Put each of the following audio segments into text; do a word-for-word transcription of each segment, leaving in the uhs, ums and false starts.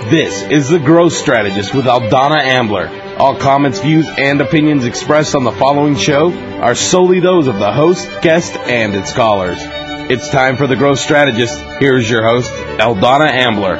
This is The Growth Strategist with Aldana Ambler. All comments, views, and opinions expressed on the following show are solely those of the host, guest, and its callers. It's time for The Growth Strategist. Here's your host, Aldana Ambler.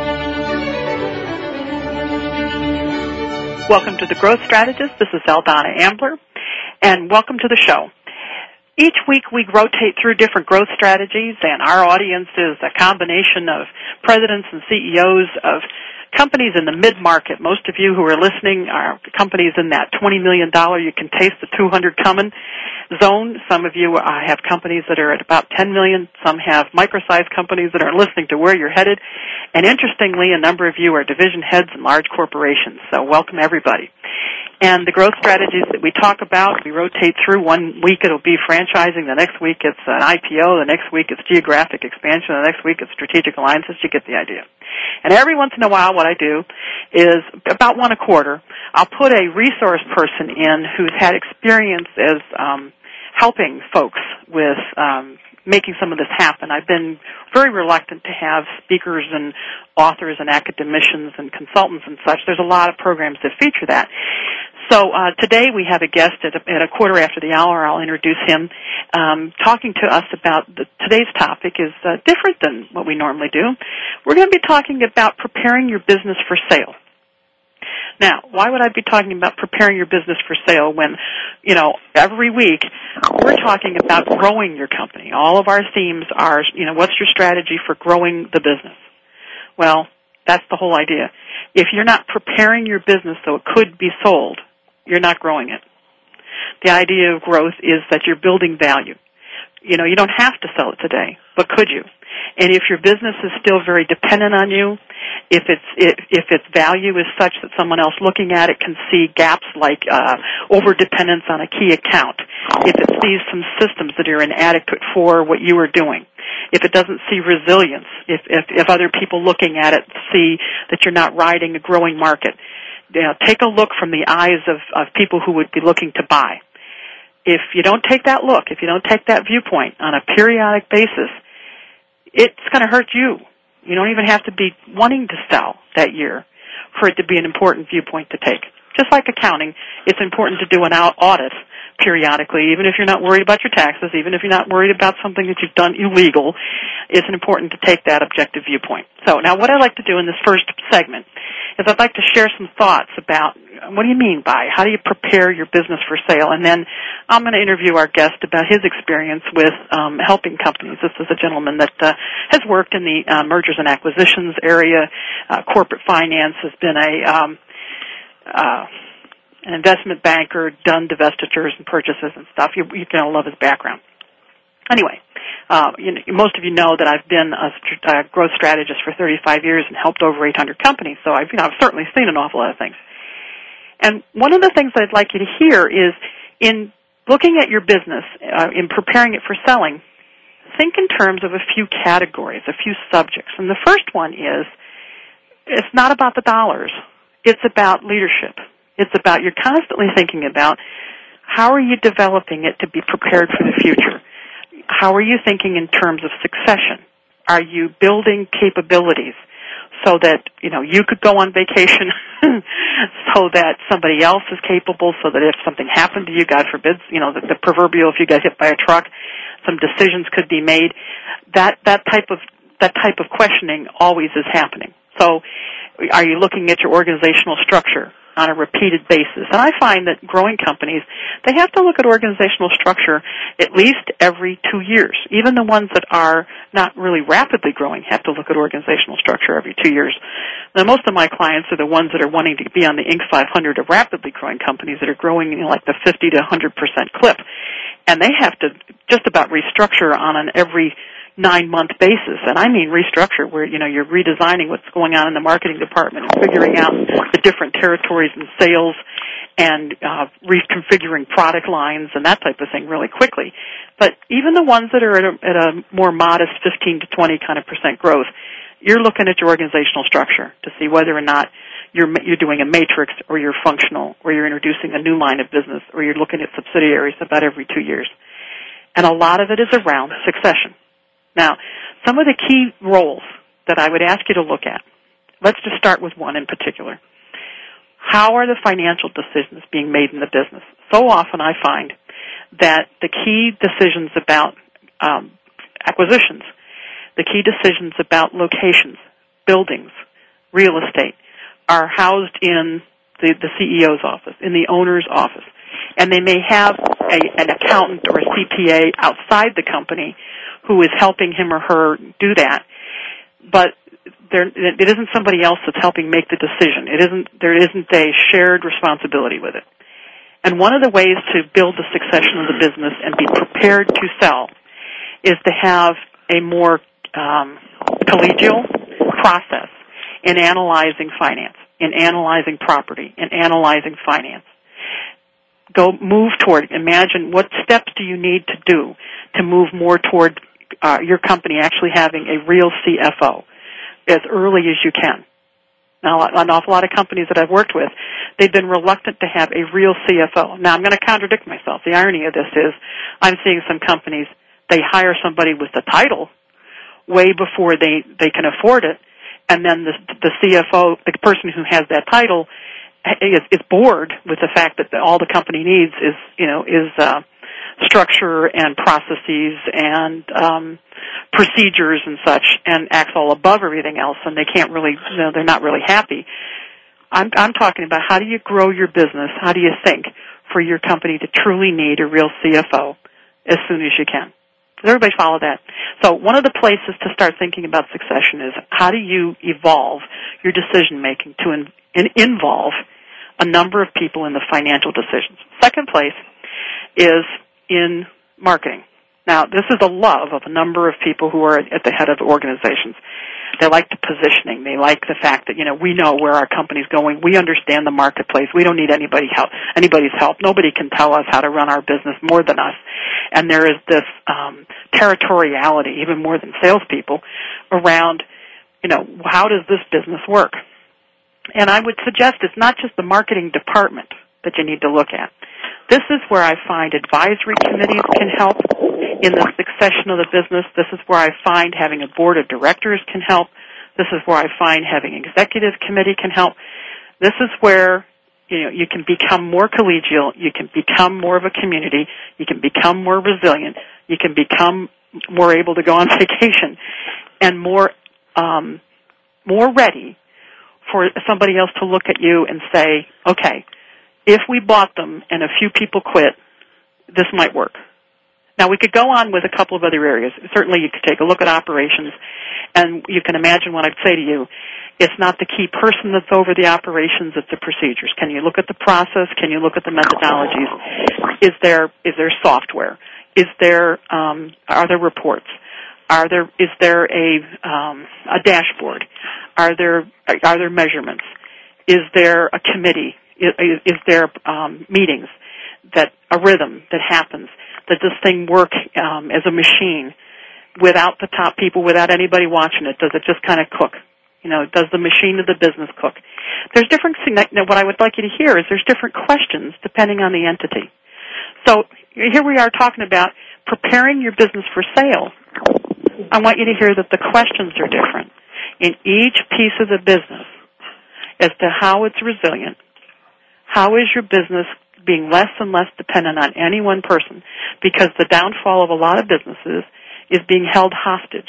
Welcome to The Growth Strategist. This is Aldana Ambler, and welcome to the show. Each week we rotate through different growth strategies, and our audience is a combination of presidents and C E Os of companies in the mid-market. Most of you who are listening are companies in that twenty million dollars, you can taste the two hundred coming zone. Some of you uh, have companies that are at about ten million dollars. Some have micro-sized companies that are listening to where you're headed. And interestingly, a number of you are division heads in large corporations. So welcome, everybody. And the growth strategies that we talk about, we rotate through. One week it'll be franchising. The next week it's an I P O. The next week it's geographic expansion. The next week it's strategic alliances. You get the idea. And every once in a while what I do is, about one a quarter, I'll put a resource person in who's had experience as um, helping folks with um, making some of this happen. I've been very reluctant to have speakers and authors and academicians and consultants and such. There's a lot of programs that feature that. So uh, today we have a guest at a, at a quarter after the hour. I'll introduce him, um, talking to us about the, today's topic is uh, different than what we normally do. We're going to be talking about preparing your business for sale. Now, why would I be talking about preparing your business for sale when, you know, every week we're talking about growing your company? All of our themes are, you know, what's your strategy for growing the business? Well, that's the whole idea. If you're not preparing your business so it could be sold, you're not growing it. The idea of growth is that you're building value. You know, you don't have to sell it today, but could you? And if your business is still very dependent on you, if its if, if its value is such that someone else looking at it can see gaps like uh, over-dependence on a key account, if it sees some systems that are inadequate for what you are doing, if it doesn't see resilience, if, if, if other people looking at it see that you're not riding a growing market, you know, take a look from the eyes of, of people who would be looking to buy. If you don't take that look, if you don't take that viewpoint on a periodic basis, it's going to hurt you. You don't even have to be wanting to sell that year for it to be an important viewpoint to take. Just like accounting, it's important to do an audit periodically, even if you're not worried about your taxes, even if you're not worried about something that you've done illegal. It's important to take that objective viewpoint. So now what I'd like to do in this first segment is I'd like to share some thoughts about what do you mean by, how do you prepare your business for sale? And then I'm going to interview our guest about his experience with um, helping companies. This is a gentleman that uh, has worked in the uh, mergers and acquisitions area. Uh, corporate finance, has been a um, uh, an investment banker, done divestitures and purchases and stuff. You, you're going to love his background. Anyway, uh, you know, most of you know that I've been a, a growth strategist for thirty-five years and helped over eight hundred companies, so I've, you know, I've certainly seen an awful lot of things. And one of the things I'd like you to hear is, in looking at your business, uh, in preparing it for selling, think in terms of a few categories, a few subjects. And the first one is, it's not about the dollars. It's about leadership. It's about, you're constantly thinking about, how are you developing it to be prepared for the future? How are you thinking in terms of succession? Are you building capabilities so that, you know, you could go on vacation, so that somebody else is capable, so that if something happened to you, God forbid, you know, the, the proverbial, if you got hit by a truck, some decisions could be made. That that type of that type of questioning always is happening. So, are you looking at your organizational structure on a repeated basis? And I find that growing companies, they have to look at organizational structure at least every two years. Even the ones that are not really rapidly growing have to look at organizational structure every two years. Now, most of my clients are the ones that are wanting to be on the Inc five hundred of rapidly growing companies that are growing, you know, like the fifty to one hundred percent clip. And they have to just about restructure on an every nine-month basis, and I mean restructure, where, you know, you're redesigning what's going on in the marketing department and figuring out the different territories and sales and uh, reconfiguring product lines and that type of thing really quickly. But even the ones that are at a, at a more modest fifteen to twenty kind of percent growth, you're looking at your organizational structure to see whether or not you're you're doing a matrix, or you're functional, or you're introducing a new line of business, or you're looking at subsidiaries about every two years. And a lot of it is around succession. Now, some of the key roles that I would ask you to look at Let's just start with one in particular. How are the financial decisions being made in the business? So often I find that the key decisions about um, acquisitions, the key decisions about locations, buildings, real estate, are housed in the, the C E O's office, in the owner's office. And they may have a, an accountant or a C P A outside the company who is helping him or her do that. But there, it isn't somebody else that's helping make the decision. It isn't, there isn't a shared responsibility with it. And one of the ways to build the succession of the business and be prepared to sell is to have a more um, collegial process in analyzing finance, in analyzing property, in analyzing finance. Go move toward, imagine what steps do you need to do to move more toward uh, your company actually having a real C F O as early as you can. Now, an awful lot of companies that I've worked with, they've been reluctant to have a real C F O. Now, I'm going to contradict myself. The irony of this is I'm seeing some companies, they hire somebody with the title way before they, they can afford it, and then the, the C F O, the person who has that title, is, is bored with the fact that the, all the company needs is, you know, is uh, structure and processes and um, procedures and such, and acts all above everything else, and they can't really, you know, they're not really happy. I'm, I'm talking about how do you grow your business? How do you think for your company to truly need a real C F O as soon as you can? Does everybody follow that? So one of the places to start thinking about succession is how do you evolve your decision-making to in, in, involve a number of people in the financial decisions. Second place is in marketing. Now, this is a love of a number of people who are at the head of organizations. They like the positioning. They like the fact that, you know, we know where our company's going. We understand the marketplace. We don't need anybody help, anybody's help. Nobody can tell us how to run our business more than us. And there is this um, territoriality, even more than salespeople, around, you know, how does this business work? And I would suggest it's not just the marketing department that you need to look at. This is where I find advisory committees can help in the succession of the business. This is where I find having a board of directors can help. This is where I find having an executive committee can help. This is where, you know, you can become more collegial. You can become more of a community. You can become more resilient. You can become more able to go on vacation and more, um, more ready for somebody else to look at you and say, okay, if we bought them and a few people quit, this might work. Now, we could go on with a couple of other areas. Certainly, you could take a look at operations, and you can imagine what I'd say to you. It's not the key person that's over the operations, it's the procedures. Can you look at the process? Can you look at the methodologies? Is there is there software? Is there um, are there reports? Are there is there a um, a dashboard? Are there are there measurements? Is there a committee? Is, is there um, meetings that a rhythm that happens? Does this thing work um, as a machine without the top people, without anybody watching it? Does it just kind of cook? You know, does the machine of the business cook? There's different. Now, what I would like you to hear is there's different questions depending on the entity. So here we are talking about preparing your business for sale. I want you to hear that the questions are different in each piece of the business as to how it's resilient. How is your business being less and less dependent on any one person? Because the downfall of a lot of businesses is being held hostage.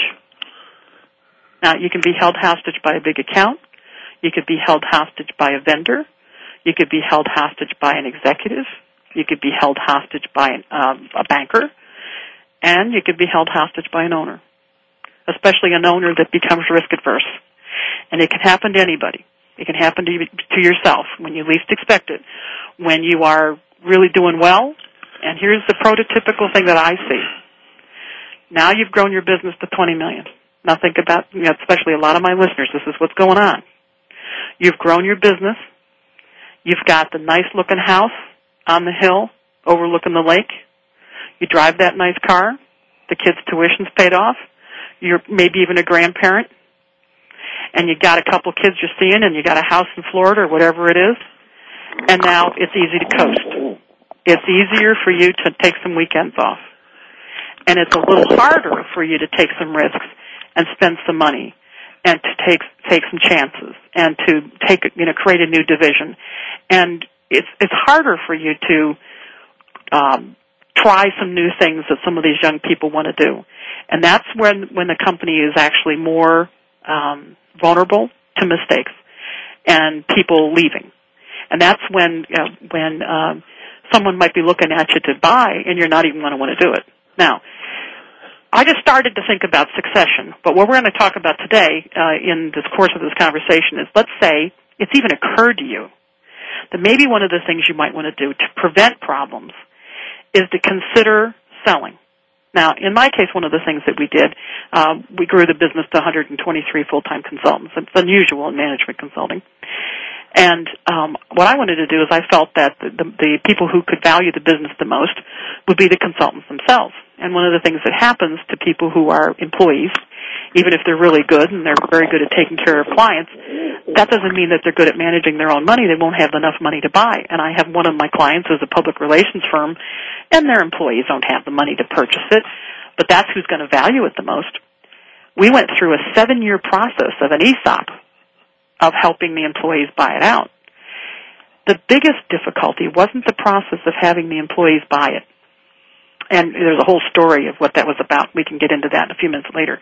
Now, you can be held hostage by a big account. You could be held hostage by a vendor. You could be held hostage by an executive. You could be held hostage by an, um, a banker. And you could be held hostage by an owner, especially an owner that becomes risk-averse. And it can happen to anybody. It can happen to you, to yourself when you least expect it, when you are really doing well. And here's the prototypical thing that I see. Now you've grown your business to twenty million dollars. Now think about, you know, especially a lot of my listeners, this is what's going on. You've grown your business. You've got the nice-looking house on the hill overlooking the lake. You drive that nice car. The kids' tuition's paid off. You're maybe even a grandparent. And you got a couple kids you're seeing, and you got a house in Florida or whatever it is, and now it's easy to coast. It's easier for you to take some weekends off. And it's a little harder for you to take some risks and spend some money and to take take some chances and to take you know create a new division. And it's it's harder for you to um, try some new things that some of these young people want to do, and that's when when the company is actually more um, vulnerable to mistakes and people leaving, and that's when uh, when um, someone might be looking at you to buy, and you're not even going to want to do it. Now, I just started to think about succession, but what we're going to talk about today uh, in this course of this conversation is, let's say it's even occurred to you that maybe one of the things you might want to do to prevent problems is to consider selling. Now, in my case, one of the things that we did, uh, we grew the business to one hundred twenty-three full-time consultants. It's unusual in management consulting. And um, what I wanted to do is I felt that the, the, the people who could value the business the most would be the consultants themselves. And one of the things that happens to people who are employees, even if they're really good and they're very good at taking care of clients, that doesn't mean that they're good at managing their own money. They won't have enough money to buy. And I have one of my clients who's a public relations firm, and their employees don't have the money to purchase it, but that's who's going to value it the most. We went through a seven-year process of an E S O P of helping the employees buy it out. The biggest difficulty wasn't the process of having the employees buy it. And there's a whole story of what that was about. We can get into that a few minutes later.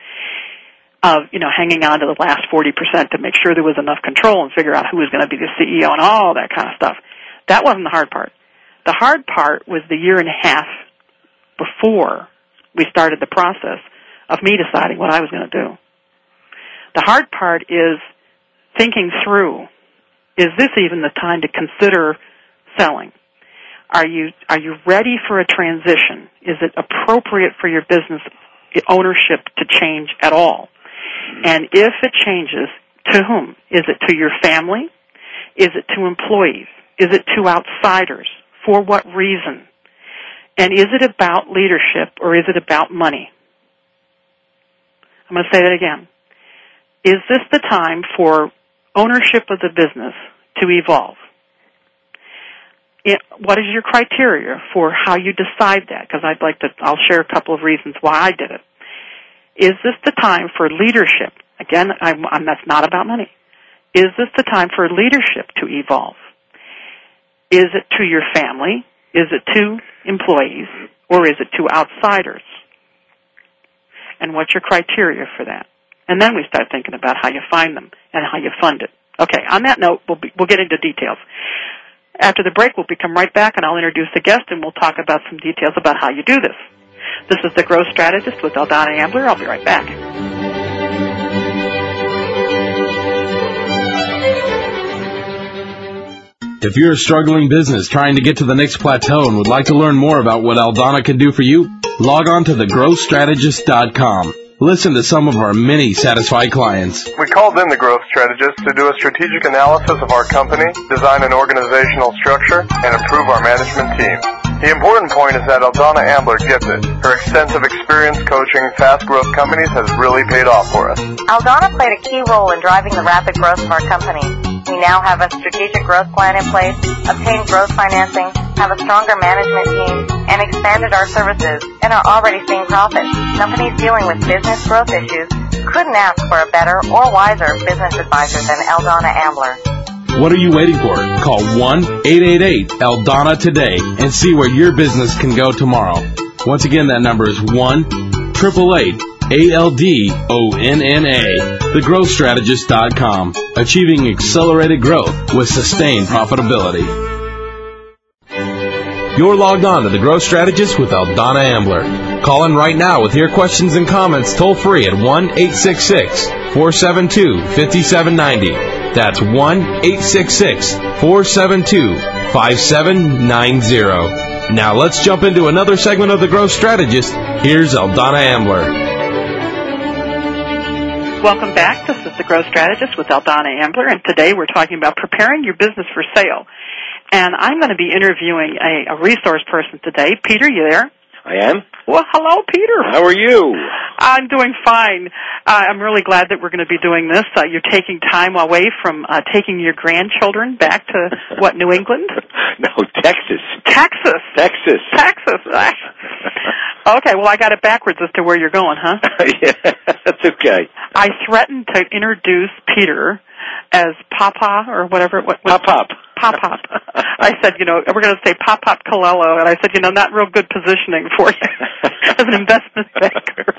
Of, you know, hanging on to the last forty percent to make sure there was enough control and figure out who was going to be the C E O and all that kind of stuff. That wasn't the hard part. The hard part was the year and a half before we started the process of me deciding what I was going to do. The hard part is thinking through, is this even the time to consider selling? Are you are you ready for a transition? Is it appropriate for your business ownership to change at all? And if it changes, to whom? Is it to your family? Is it to employees? Is it to outsiders? For what reason? And is it about leadership or is it about money? I'm going to say that again. Is this the time for ownership of the business to evolve? It, what is your criteria for how you decide that? Because I'd like to, I'll share a couple of reasons why I did it. Is this the time for leadership? Again, I'm, I'm, that's not about money. Is this the time for leadership to evolve? Is it to your family? Is it to employees? Or is it to outsiders? And what's your criteria for that? And then we start thinking about how you find them and how you fund it. Okay, on that note, we'll, be, we'll get into details. After the break, we'll come right back, and I'll introduce the guest, and we'll talk about some details about how you do this. This is The Growth Strategist with Eldonna Ambler. I'll be right back. If you're a struggling business trying to get to the next plateau and would like to learn more about what Eldonna can do for you, log on to the growth strategist dot com. Listen to some of our many satisfied clients. We called in the Growth Strategist to do a strategic analysis of our company, design an organizational structure, and improve our management team. The important point is that Eldonna Ambler gets it. Her extensive experience coaching fast-growth companies has really paid off for us. Eldonna played a key role in driving the rapid growth of our company. We now have a strategic growth plan in place, obtained growth financing, have a stronger management team, and expanded our services, and are already seeing profits. Companies dealing with business growth issues couldn't ask for a better or wiser business advisor than Eldonna Ambler. What are you waiting for? Call one eight eight eight Eldonna today and see where your business can go tomorrow. Once again, that number is one eight eight eight A L D O N N A. the growth strategist dot com. Achieving accelerated growth with sustained profitability. You're logged on to The Growth Strategist with Eldonna Ambler. Call in right now with your questions and comments toll free at one eight six six, four seven two, five seven nine zero. That's one eight six six, four seven two, five seven nine zero. Now let's jump into another segment of The Growth Strategist. Here's Eldonna Ambler. Welcome back. This is The Growth Strategist with Eldonna Ambler, and today we're talking about preparing your business for sale. And I'm going to be interviewing a, a resource person today. Peter, you there? I am. Well, hello, Peter. How are you? I'm doing fine. Uh, I'm really glad that we're going to be doing this. Uh, you're taking time away from uh, taking your grandchildren back to, what, New England? No, Texas. Texas. Texas. Texas. Okay, well, I got it backwards as to where you're going, huh? Yeah, that's okay. I threatened to introduce Peter as Papa or whatever. What, what, Pop-Pop. Pop-Pop. I said, you know, we're going to say Pop-Pop Colello, and I said, you know, not real good positioning for you as an investment banker.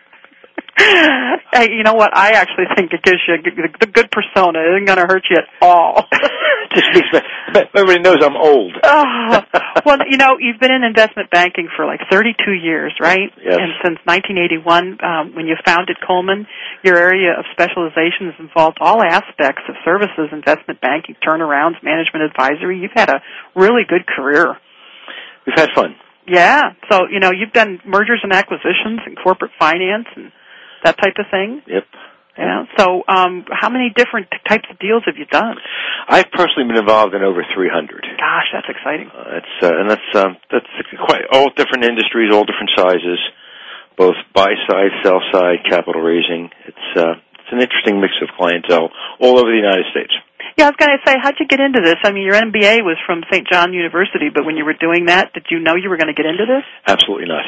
Hey, you know what? I actually think it gives you a good persona. It isn't going to hurt you at all. Just makes me, everybody knows I'm old. Oh, well, you know, you've been in investment banking for like thirty-two years, right? Yes. And since nineteen eighty-one, um, when you founded Coleman, your area of specialization has involved all aspects of services, investment banking, turnarounds, management advisory. You've had a really good career. We've had fun. Yeah. So, you know, you've done mergers and acquisitions and corporate finance and that type of thing. Yep. Yeah. So, um, how many different types of deals have you done? I've personally been involved in over three hundred. Gosh, that's exciting. Uh, it's uh, and that's um, that's quite all different industries, all different sizes, both buy side, sell side, capital raising. It's uh, it's an interesting mix of clientele all over the United States. Yeah, I was going to say, how'd you get into this? I mean, your M B A was from Saint John University, but when you were doing that, did you know you were going to get into this? Absolutely not.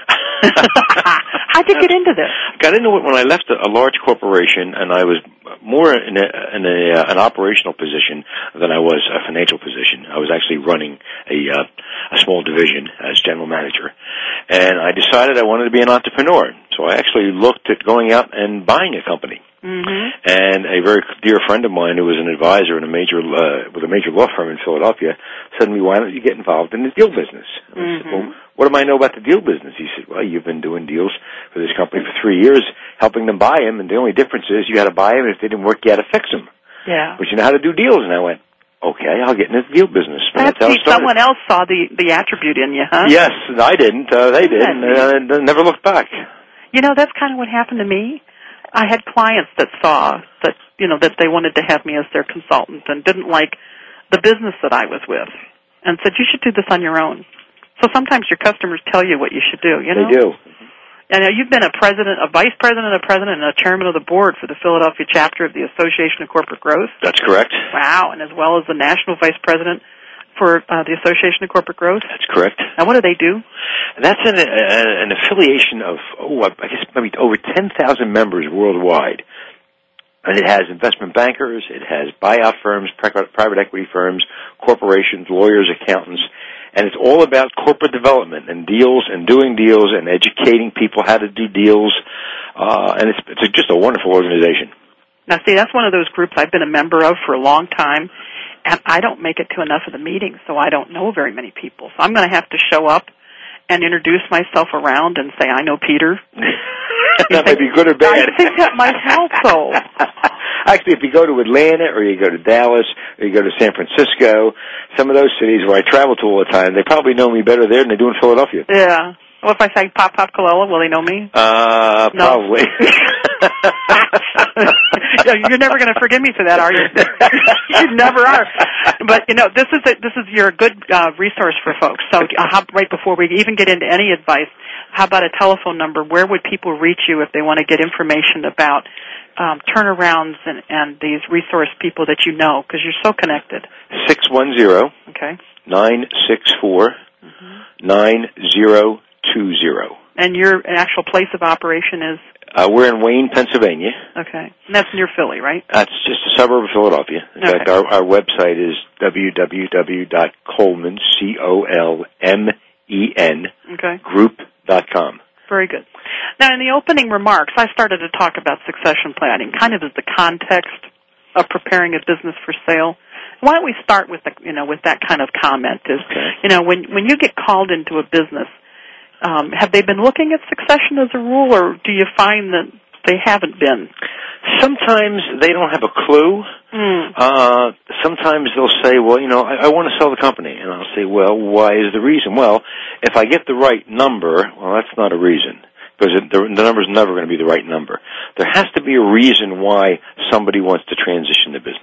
How'd you get into this? Got into it when I left a, a large corporation, and I was more in, a, in a, uh, an operational position than I was a financial position. I was actually running a, uh, a small division as general manager, and I decided I wanted to be an entrepreneur. So I actually looked at going out and buying a company. Mm-hmm. And a very dear friend of mine who was an advisor in a major uh, with a major law firm in Philadelphia said to me, "Why don't you get involved in the deal business?" And I said, "Well, what do I know about the deal business?" He said, "Well, you've been doing deals for this company for three years, helping them buy them, and the only difference is you had to buy them, and if they didn't work, you had to fix them. Yeah. But you know how to do deals." And I went, "Okay, I'll get into the deal business." And that's how someone else saw the the attribute in you, huh? Yes, I didn't. Uh, they did, and uh, never looked back. You know, that's kind of what happened to me. I had clients that saw that, you know, that they wanted to have me as their consultant and didn't like the business that I was with and said, you should do this on your own. So sometimes your customers tell you what you should do, you know? They do. And uh, you've been a president, a vice president, a president, and a chairman of the board for the Philadelphia chapter of the Association of Corporate Growth. That's correct. Wow, and as well as the national vice president for uh, the Association of Corporate Growth. That's correct. Now, what do they do? That's an, an affiliation of, oh, I guess maybe over ten thousand members worldwide. And it has investment bankers, it has buyout firms, private equity firms, corporations, lawyers, accountants, and it's all about corporate development and deals and doing deals and educating people how to do deals. Uh, and it's, it's just a wonderful organization. Now, see, that's one of those groups I've been a member of for a long time. And I don't make it to enough of the meetings, so I don't know very many people. So I'm going to have to show up and introduce myself around and say, I know Peter. That might be good or bad. I think that might help, though. Actually, if you go to Atlanta or you go to Dallas or you go to San Francisco, some of those cities where I travel to all the time, they probably know me better there than they do in Philadelphia. Yeah. Well, if I say Pop Pop Colella, will they know me? Uh, no. Probably. You're never going to forgive me for that, are you? You never are. But you know, this is a, this is your good uh, resource for folks. So, uh, how, right before we even get into any advice, how about a telephone number? Where would people reach you if they want to get information about um, turnarounds and, and these resource people that you know? Because you're so connected. Six one zero. Okay. Nine six four. Nine zero two zero. And your actual place of operation is? Uh, we're in Wayne, Pennsylvania. Okay. And that's near Philly, right? That's just a suburb of Philadelphia. In okay. fact, our, our website is w w w dot coleman, C O L M E N, okay. group dot com. Very good. Now, in the opening remarks, I started to talk about succession planning, kind of as the context of preparing a business for sale. Why don't we start with the, you know, with that kind of comment? Is okay. you know, when when you get called into a business, um, have they been looking at succession as a rule, or do you find that they haven't been? Sometimes they don't have a clue. Mm. Uh, sometimes they'll say, well, you know, I, I want to sell the company. And I'll say, well, why is the reason? Well, if I get the right number, well, that's not a reason. Because it, the, the number's never going to be the right number. There has to be a reason why somebody wants to transition the business.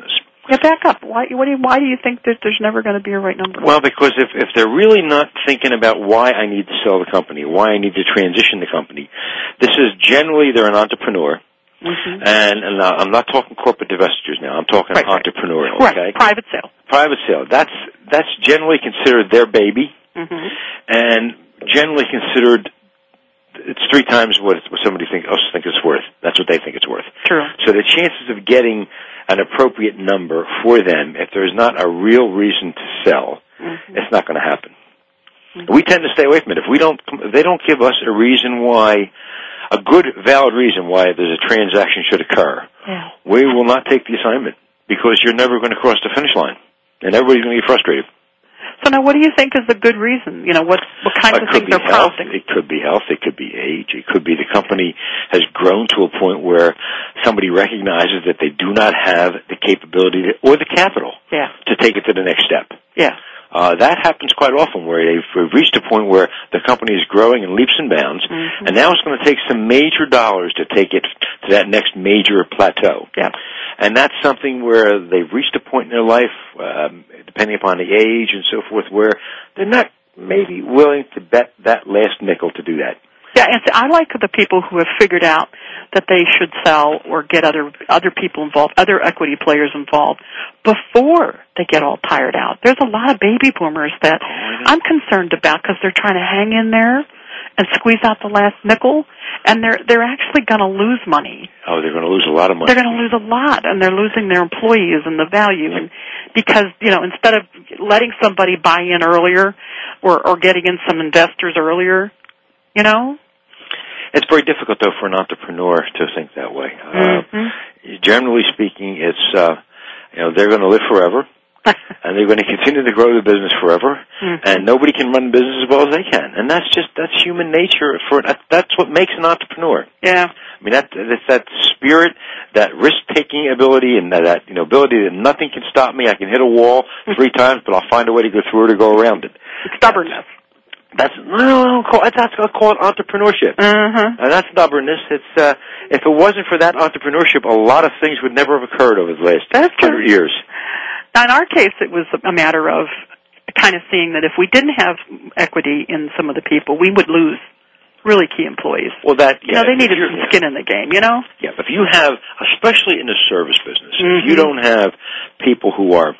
Yeah, back up. Why, what do you, why do you think that there's never going to be a right number? Well, because if, if they're really not thinking about why I need to sell the company, why I need to transition the company, this is generally they're an entrepreneur. Mm-hmm. And, and uh, I'm not talking corporate divestitures now. I'm talking right, entrepreneurial. Right. Okay, private sale. Private sale. That's that's generally considered their baby, mm-hmm. and generally considered it's three times what, what somebody think, else think it's worth. That's what they think it's worth. True. So the chances of getting an appropriate number for them, if there's not a real reason to sell, mm-hmm. it's not going to happen. Mm-hmm. We tend to stay away from it. If we don't, if they don't give us a reason why. A good, valid reason why there's a transaction should occur, yeah. we will not take the assignment because you're never going to cross the finish line, and everybody's going to get frustrated. So now, what do you think is a good reason? You know, what what kinds uh, of things are health. prompting? It could be health. It could be age. It could be the company has grown to a point where somebody recognizes that they do not have the capability to, or the capital yeah. to take it to the next step. Yeah. Uh, that happens quite often where they've reached a point where the company is growing in leaps and bounds, mm-hmm. and now it's going to take some major dollars to take it to that next major plateau. Yeah. And that's something where they've reached a point in their life, um, depending upon the age and so forth, where they're not maybe willing to bet that last nickel to do that. Yeah, and I like the people who have figured out that they should sell or get other other people involved, other equity players involved, before they get all tired out. There's a lot of baby boomers that oh, I'm concerned about because they're trying to hang in there and squeeze out the last nickel, and they're they're actually going to lose money. Oh, they're going to lose a lot of money. They're going to lose a lot, and they're losing their employees and the value. And because, you know, instead of letting somebody buy in earlier or, or getting in some investors earlier, you know? It's very difficult, though, for an entrepreneur to think that way. Mm-hmm. Uh, generally speaking, it's, uh, you know, they're going to live forever, and they're going to continue to grow the business forever, mm-hmm. and nobody can run the business as well as they can. And that's just, that's human nature. For That's what makes an entrepreneur. Yeah. I mean, that, it's that spirit, that risk-taking ability, and that, that, you know, ability that nothing can stop me. I can hit a wall three times, but I'll find a way to go through it or go around it. Stubbornness. That's no, no, no call, that's call it entrepreneurship. Uh-huh. And that's stubbornness. It's uh, if it wasn't for that entrepreneurship, a lot of things would never have occurred over the last that's hundred years. Now, in our case, it was a matter of kind of seeing that if we didn't have equity in some of the people, we would lose really key employees. Well, that yeah, you know, they needed some skin in the game. You know. Yeah, if you have, especially in the service business, mm-hmm. if you don't have people who are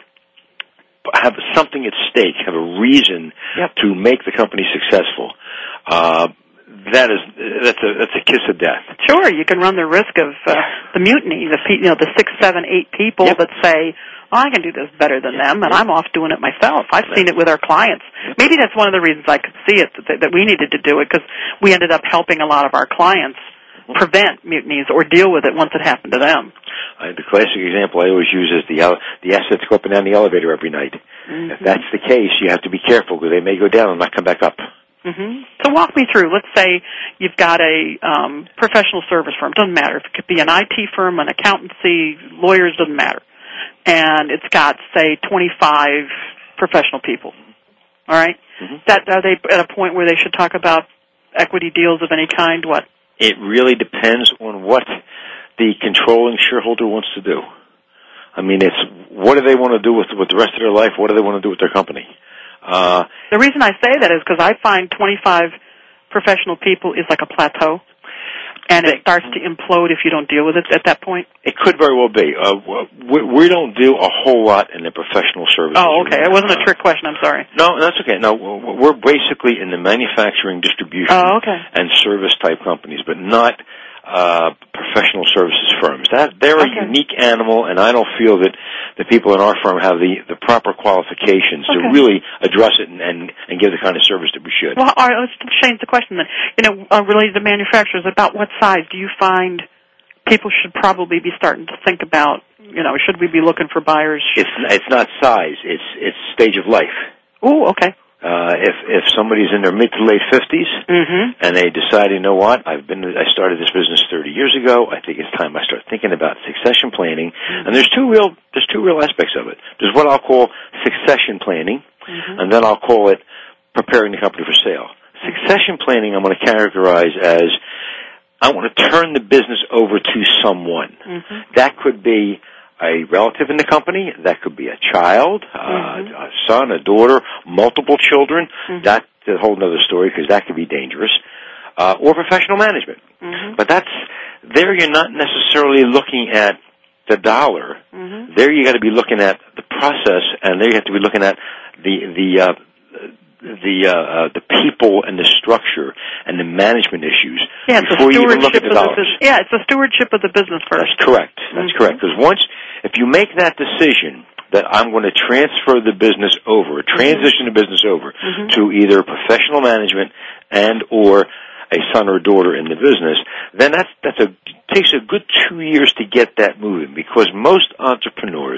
have something at stake, have a reason yep. to make the company successful, uh, that is that's a that's a kiss of death. Sure, you can run the risk of uh, the mutiny, the you know the six, seven, eight people yep. that say, "Oh, I can do this better than yep. them, and yep. I'm off doing it myself." I've seen it with our clients. Maybe that's one of the reasons I could see it that, that we needed to do it, because we ended up helping a lot of our clients prevent mutinies or deal with it once it happened to them. Uh, the classic example I always use is the the assets go up and down the elevator every night. Mm-hmm. If that's the case, you have to be careful because they may go down and not come back up. Mm-hmm. So walk me through. Let's say you've got a um, professional service firm. Doesn't matter. It could be an I T firm, an accountancy, lawyers, doesn't matter. And it's got, say, twenty-five professional people. All right? Mm-hmm. That, are they at a point where they should talk about equity deals of any kind? What? It really depends on what the controlling shareholder wants to do. I mean, it's what do they want to do with, with the rest of their life? What do they want to do with their company? Uh, the reason I say that is because I find twenty-five professional people is like a plateau, and it starts to implode if you don't deal with it at that point. It could very well be. Uh, we, we don't do a whole lot in the professional services. Oh, okay. It wasn't a trick question. I'm sorry. No, that's okay. No, we're basically in the manufacturing, distribution, oh, okay. and service type companies, but not uh professional services firms. That they're okay. a unique animal, and I don't feel that the people in our firm have the, the proper qualifications okay. to really address it and, and, and give the kind of service that we should. Well, all right, let's change the question then. You know, uh, related to manufacturers, about what size do you find people should probably be starting to think about? You know, should we be looking for buyers? It's it's not size. It's it's stage of life. Oh, okay. Uh, if if somebody's in their mid to late fifties mm-hmm. and they decide, you know what, I've been I started this business thirty years ago. I think it's time I start thinking about succession planning. Mm-hmm. And there's two real there's two real aspects of it. There's what I'll call succession planning, mm-hmm. and then I'll call it preparing the company for sale. Succession planning I'm going to characterize as I want to turn the business over to someone. Mm-hmm. That could be a relative in the company. That could be a child, mm-hmm. uh, a son, a daughter, multiple children. Mm-hmm. That's a whole other story because that could be dangerous. Uh, or professional management. Mm-hmm. But that's, there you're not necessarily looking at the dollar. Mm-hmm. There you got to be looking at the process, and there you have to be looking at the, the, uh, the, uh, uh, the people and the structure and the management issues yeah, it's before a you even look at stewardship the of dollars. the business. Yeah, it's a stewardship of the business first. That's correct. That's mm-hmm. correct. Because once, if you make that decision that I'm going to transfer the business over, transition mm-hmm. the business over mm-hmm. to either professional management and or a son or daughter in the business, then that's, that's a, takes a good two years to get that moving because most entrepreneurs,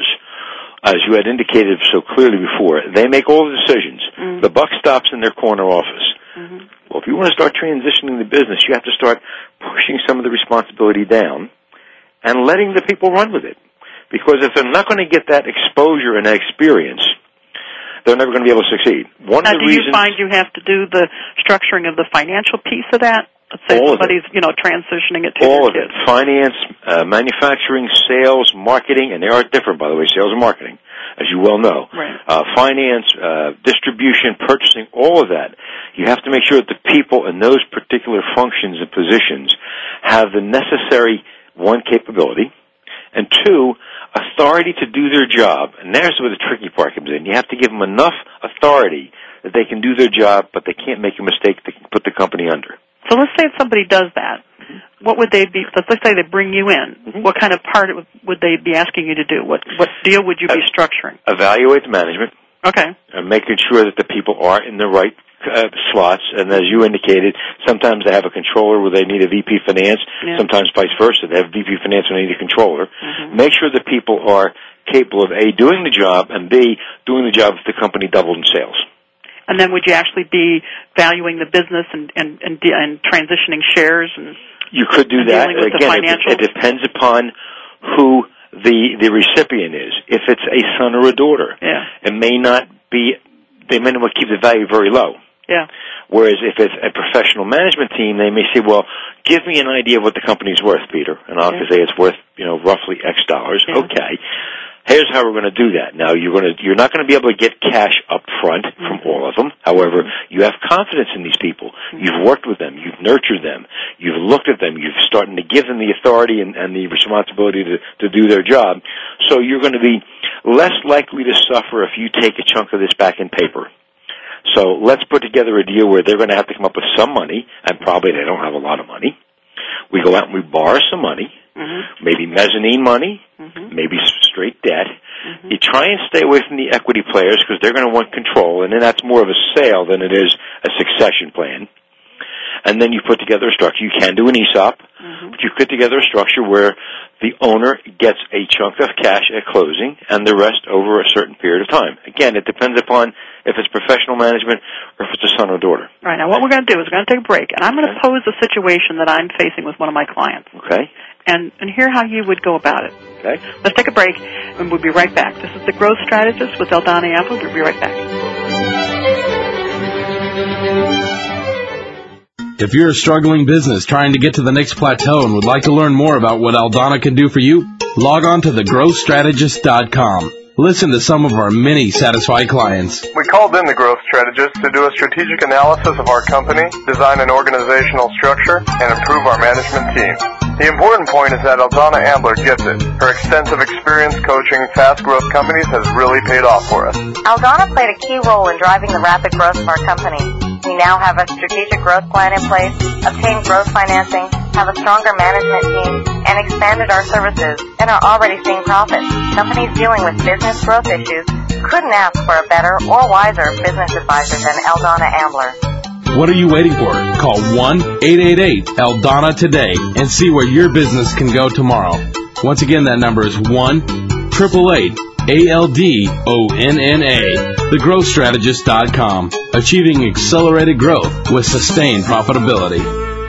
as you had indicated so clearly before, they make all the decisions. Mm-hmm. The buck stops in their corner office. Mm-hmm. Well, if you want to start transitioning the business, you have to start pushing some of the responsibility down and letting the people run with it. Because if they're not going to get that exposure and that experience, they're never going to be able to succeed. One now, of the do reasons, you find you have to do the structuring of the financial piece of that? Let's say all somebody's, you know, transitioning it to all their of kids. it. Finance, uh, manufacturing, sales, marketing, and they are different, by the way, sales and marketing, as you well know. Right. Uh, finance, uh, distribution, purchasing, all of that. You have to make sure that the people in those particular functions and positions have the necessary, one, capability, and two, authority to do their job. And there's where the tricky part comes in. You have to give them enough authority that they can do their job, but they can't make a mistake that can put the company under. So let's say if somebody does that, what would they be, let's say they bring you in, Mm-hmm. what kind of part would they be asking you to do? What what deal would you be structuring? Evaluate the management. Okay. And making sure that the people are in the right uh, slots. And as you indicated, sometimes they have a controller where they need a V P finance. Yeah. Sometimes vice versa. They have V P finance when they need a controller. Mm-hmm. Make Make sure that people are capable of A, doing the job, and B, doing the job if the company doubled in sales. And then would you actually be valuing the business and, and, and, de- and transitioning shares? And you could do and that. Dealing with Again, the it, financials? it depends upon who the the recipient is. If it's a son or a daughter, yeah. it may not be, they may not keep the value very low. Yeah. Whereas if it's a professional management team, they may say, well, give me an idea of what the company's worth, Peter. And I'll yeah. say it's worth, you know, roughly X dollars. Yeah. Okay. Here's how we're going to do that. Now, you're going to, you're not going to be able to get cash up front mm-hmm. from all of them. However, you have confidence in these people. Mm-hmm. You've worked with them. You've nurtured them. You've looked at them. You've started to give them the authority and, and the responsibility to, to do their job. So you're going to be less likely to suffer if you take a chunk of this back in paper. So let's put together a deal where they're going to have to come up with some money, and probably they don't have a lot of money. We go out and we borrow some money, mm-hmm. maybe mezzanine money, mm-hmm. maybe straight debt. Mm-hmm. You try and stay away from the equity players because they're going to want control, and then that's more of a sale than it is a succession plan. And then you put together a structure. You can do an E S O P, mm-hmm. but you put together a structure where the owner gets a chunk of cash at closing and the rest over a certain period of time. Again, it depends upon if it's professional management or if it's a son or daughter. All right. Now, what we're going to do is we're going to take a break, and I'm going to pose a situation that I'm facing with one of my clients. Okay. And, and hear how you would go about it. Okay. Let's take a break, and we'll be right back. This is The Growth Strategist with Eldana Ambler. We'll be right back. If you're a struggling business trying to get to the next plateau and would like to learn more about what Eldana can do for you, log on to the growth strategist dot com. Listen to some of our many satisfied clients. We called in the Growth Strategist to do a strategic analysis of our company, design an organizational structure, and improve our management team. The important point is that Eldana Ambler gets it. Her extensive experience coaching fast-growth companies has really paid off for us. Eldana played a key role in driving the rapid growth of our company. We now have a strategic growth plan in place, obtained growth financing, have a stronger management team, and expanded our services, and are already seeing profits. Companies dealing with business growth issues couldn't ask for a better or wiser business advisor than Eldana Ambler. What are you waiting for? Call one eight eight eight Eldana today and see where your business can go tomorrow. Once again, that number is one eight eight eight A L D O N N A, the growth strategist dot com, achieving accelerated growth with sustained profitability.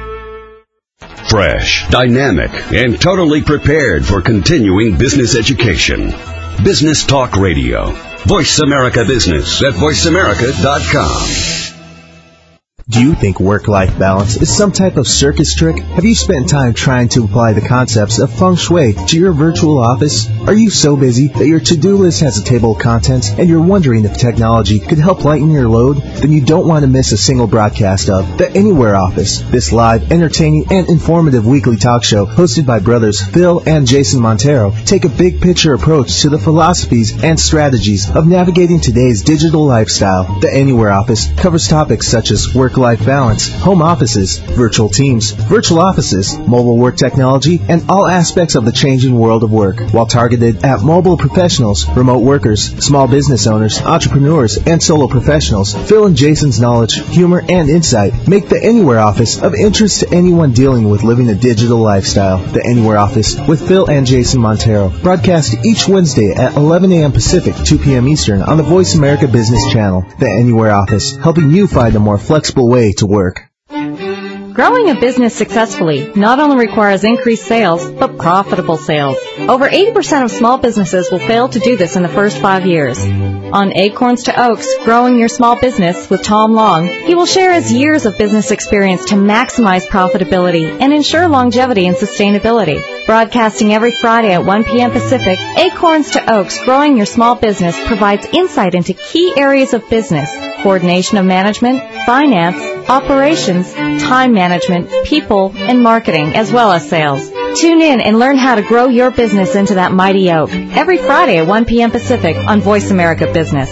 Fresh, dynamic, and totally prepared for continuing business education. Business Talk Radio. Voice America Business at voice america dot com. Do you think work-life balance is some type of circus trick? Have you spent time trying to apply the concepts of feng shui to your virtual office? Are you so busy that your to-do list has a table of contents and you're wondering if technology could help lighten your load? Then you don't want to miss a single broadcast of The Anywhere Office, this live, entertaining, and informative weekly talk show hosted by brothers Phil and Jason Montero. Take a big-picture approach to the philosophies and strategies of navigating today's digital lifestyle. The Anywhere Office covers topics such as work work-life balance, home offices, virtual teams, virtual offices, mobile work technology, and all aspects of the changing world of work, while targeted at mobile professionals, remote workers, small business owners, entrepreneurs, and solo professionals. Phil and Jason's knowledge, humor, and insight make the Anywhere Office of interest to anyone dealing with living a digital lifestyle. The Anywhere Office with Phil and Jason Montero, broadcast each Wednesday at eleven a.m. Pacific, two p.m. Eastern on the Voice America Business Channel. The Anywhere Office, helping you find a more flexible way to work. Growing a business successfully not only requires increased sales, but profitable sales. Over eighty percent of small businesses will fail to do this in the first five years. On Acorns to Oaks, Growing Your Small Business with Tom Long, he will share his years of business experience to maximize profitability and ensure longevity and sustainability. Broadcasting every Friday at one p.m. Pacific, Acorns to Oaks, Growing Your Small Business provides insight into key areas of business, coordination of management, finance, operations, time management, people, and marketing, as well as sales. Tune in and learn how to grow your business into that mighty oak every Friday at one p.m. Pacific on Voice America Business.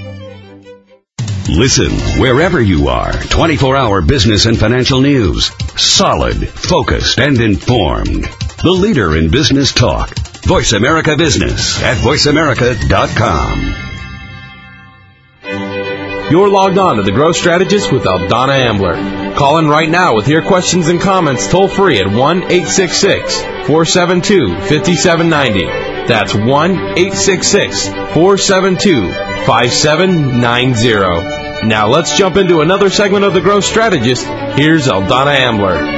Listen wherever you are. twenty-four hour business and financial news. Solid, focused, and informed. The leader in business talk. Voice America Business at voice america dot com. You're logged on to The Growth Strategist with Aldana Ambler. Call in right now with your questions and comments toll free at one eight six six, four seven two, five seven nine zero. That's one eight six six, four seven two, five seven nine zero. Now let's jump into another segment of The Growth Strategist. Here's Aldana Ambler.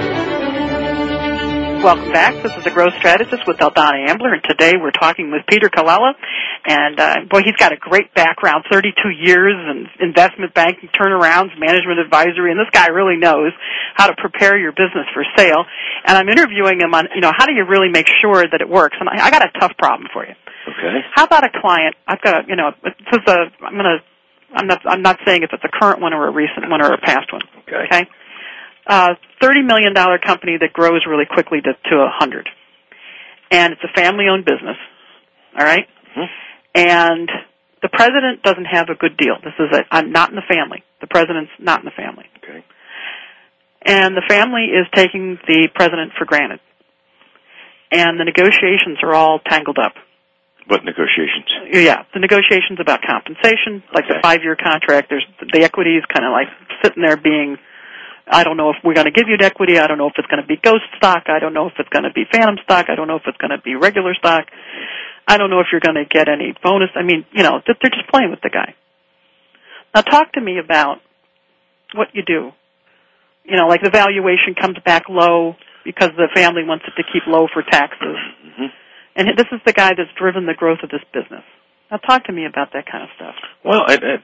Welcome back. This is The Growth Strategist with Aldana Ambler, and today we're talking with Peter Colella. And, uh, boy, he's got a great background, thirty-two years in investment banking, turnarounds, management advisory, and this guy really knows how to prepare your business for sale. And I'm interviewing him on, you know, how do you really make sure that it works? And I, I got a tough problem for you. Okay. How about a client? I've got a, you know, this is a, I'm going to, I'm not, I'm not saying if it's a current one or a recent one or a past one. Okay. Okay. Uh, thirty million dollars company that grows really quickly to, to one hundred. And it's a family-owned business, all right? Mm-hmm. And the president doesn't have a good deal. This is a, I'm not in the family. The president's not in the family. Okay. And the family is taking the president for granted. And the negotiations are all tangled up. What negotiations? Yeah, the negotiations about compensation, like okay. the five-year contract. There's the equity is kind of like sitting there being, I don't know if we're going to give you the equity. I don't know if it's going to be ghost stock. I don't know if it's going to be phantom stock. I don't know if it's going to be regular stock. I don't know if you're going to get any bonus. I mean, you know, they're just playing with the guy. Now talk to me about what you do. You know, like the valuation comes back low because the family wants it to keep low for taxes. Mm-hmm. And this is the guy that's driven the growth of this business. Now talk to me about that kind of stuff. Well, it, it,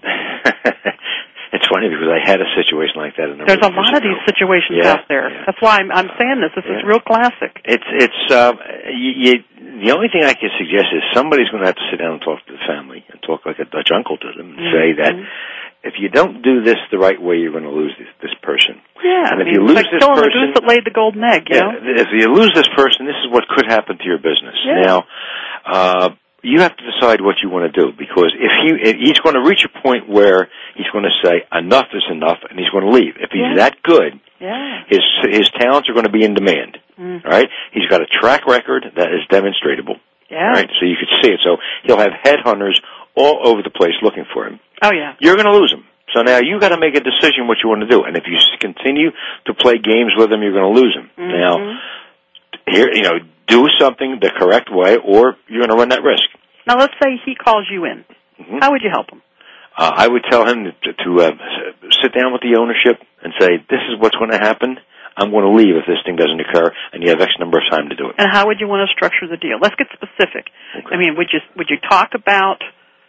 it's funny because I had a situation like that. In the There's a lot of these situations yeah, out there. Yeah. That's why I'm, I'm saying this. This yeah. is real classic. It's it's uh, you, you, the only thing I can suggest is somebody's going to have to sit down and talk to the family and talk like a Dutch uncle to them and mm-hmm. say that if you don't do this the right way, you're going to lose this, this person. Yeah, and if I mean, you lose like this person, the person, goose that laid the golden egg. You yeah, know? If you lose this person, this is what could happen to your business. Yeah. Now. Uh, you have to decide what you want to do because if he if he's going to reach a point where he's going to say enough is enough and he's going to leave. If he's yeah. that good, yeah. his his talents are going to be in demand. Mm. Right? He's got a track record that is demonstrable. Yeah. Right? So you could see it. So he'll have headhunters all over the place looking for him. Oh yeah. You're going to lose him. So now you got to make a decision what you want to do. And if you continue to play games with him, you're going to lose him. Mm-hmm. Now, here you know. Do something the correct way, or you're going to run that risk. Now, let's say he calls you in. Mm-hmm. How would you help him? Uh, I would tell him to, to uh, sit down with the ownership and say, this is what's going to happen. I'm going to leave if this thing doesn't occur, and you have X number of time to do it. And how would you want to structure the deal? Let's get specific. Okay. I mean, would you would you talk about,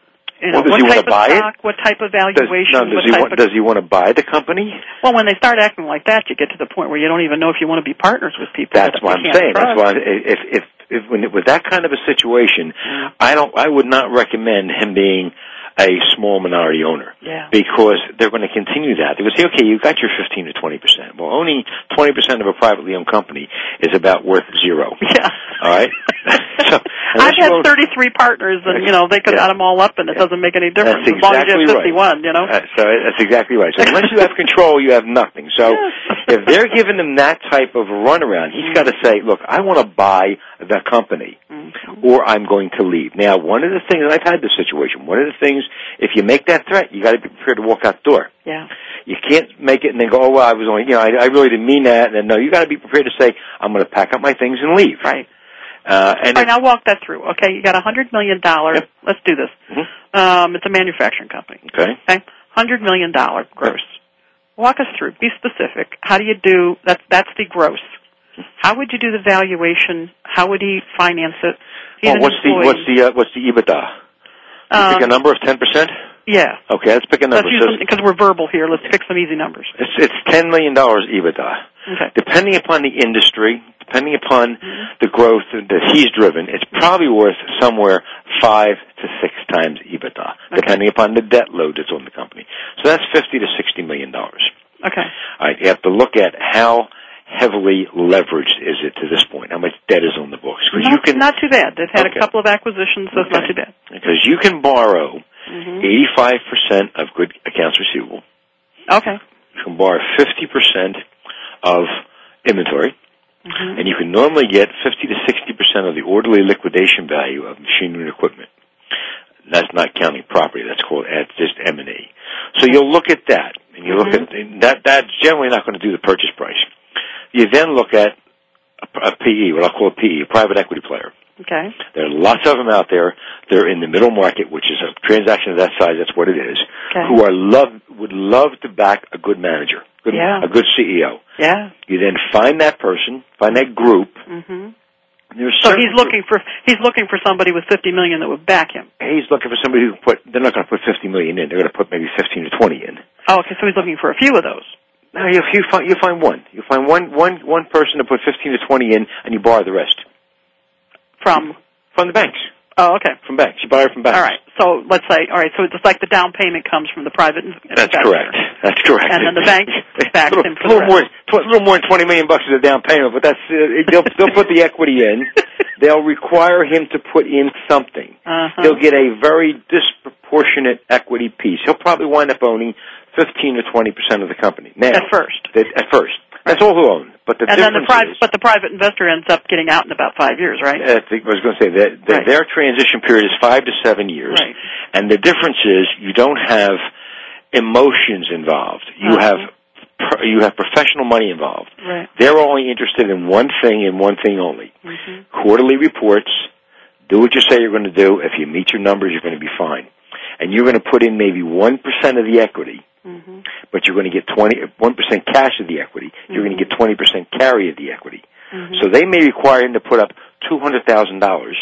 You know, well, does what he want type to buy of it? stock, what type of Does, valuation, no, does, what he type want, of... does he want to buy the company? Well, when they start acting like that, you get to the point where you don't even know if you want to be partners with people. That's that what you I'm can't saying. trust. That's why if if if when it, with that kind of a situation, Mm. I don't I would not recommend him being a small minority owner. Yeah. Because they're going to continue that. They would say, okay, you got your fifteen to twenty percent. Well, only twenty percent of a privately owned company is about worth zero. Yeah. All right? so, I've had thirty-three partners, and, you know, they could yeah. add them all up, and it doesn't make any difference That's as long as exactly you have fifty-one, right. you know? Uh, so that's exactly right. So unless you have control, you have nothing. So Yeah. if they're giving him that type of runaround, he's Mm-hmm. got to say, look, I want to buy the company, Mm-hmm. or I'm going to leave. Now, one of the things, and I've had this situation, one of the things, if you make that threat, you got to be prepared to walk out the door. Yeah. You can't make it and then go, oh, well, I was only, you know, I, I really didn't mean that. And then, no, you got to be prepared to say, I'm going to pack up my things and leave. Right. Uh, and All right, now walk that through. Okay, you got a hundred million dollars. Yep. Let's do this. Mm-hmm. Um, it's a manufacturing company. Okay. Okay, hundred million dollar gross. Walk us through. Be specific. How do you do? That's that's the gross. How would you do the valuation? How would he finance it? He's Well, an what's the employee. what's the uh, what's the EBITDA? You Um, pick a number of ten percent. Yeah. Okay, let's pick a number. Let's use So something because we're verbal here. Let's pick some easy numbers. it's it's ten million dollars EBITDA. Okay. Depending upon the industry, depending upon Mm-hmm. the growth that he's driven, it's probably worth somewhere five to six times EBITDA, Okay. depending upon the debt load that's on the company. So that's fifty to sixty million dollars. Okay. All right, you have to look at how heavily leveraged is it to this point? How much debt is on the books? Because Not, you can not too bad. They've had Okay. a couple of acquisitions, so it's not Okay. too bad. because you can borrow Mm-hmm. eighty-five percent of good accounts receivable. Okay. You can borrow fifty percent of inventory, Mm-hmm. and you can normally get fifty to sixty percent of the orderly liquidation value of machinery and equipment. That's not counting property. That's called that's just M and E. So you'll look at that, and you look Mm-hmm. at that. That's generally not going to do the purchase price. You then look at a, a P E, what I'll call a P E, a private equity player. Okay. There are lots of them out there. They're in the middle market, which is a transaction of that size. That's what it is. Okay. Who are love would love to back a good manager, good, Yeah. a good C E O. Yeah. You then find that person, find that group. Mm-hmm. There's So certain he's looking for he's looking for somebody with fifty million that would back him. He's looking for somebody who put. They're not going to put fifty million in. They're going to put maybe fifteen to twenty in. Oh, okay. So he's looking for a few of those. Now, if you find you find one, you find one one one person to put fifteen to twenty in, and you borrow the rest From. from the banks. Oh, okay. From banks, you borrow from banks. All right. So let's say, all right. So it's like the down payment comes from the private. in- That's investor. correct. That's correct. And then the bank backs a little, him for a little the more, rest. tw- a little more than twenty million bucks as a down payment, but that's uh, they'll they'll put the equity in. They'll require him to put in something. Uh-huh. He'll get a very disproportionate equity piece. He'll probably wind up owning fifteen to twenty percent of the company. Now, At first. that- at first, that's all he'll own. But the And then the difference private, is, but the private investor ends up getting out in about five years, right? I think I was going to say that, that Right. their transition period is five to seven years, Right. and the difference is you don't have emotions involved. You Uh-huh. have you have professional money involved. Right. They're only interested in one thing and one thing only: Mm-hmm. quarterly reports. Do what you say you're going to do. If you meet your numbers, you're going to be fine. And you're going to put in maybe one percent of the equity. Mm-hmm. But you're going to get twenty, one percent cash of the equity. You're going to get twenty percent carry of the equity. Mm-hmm. So they may require him to put up two hundred thousand dollars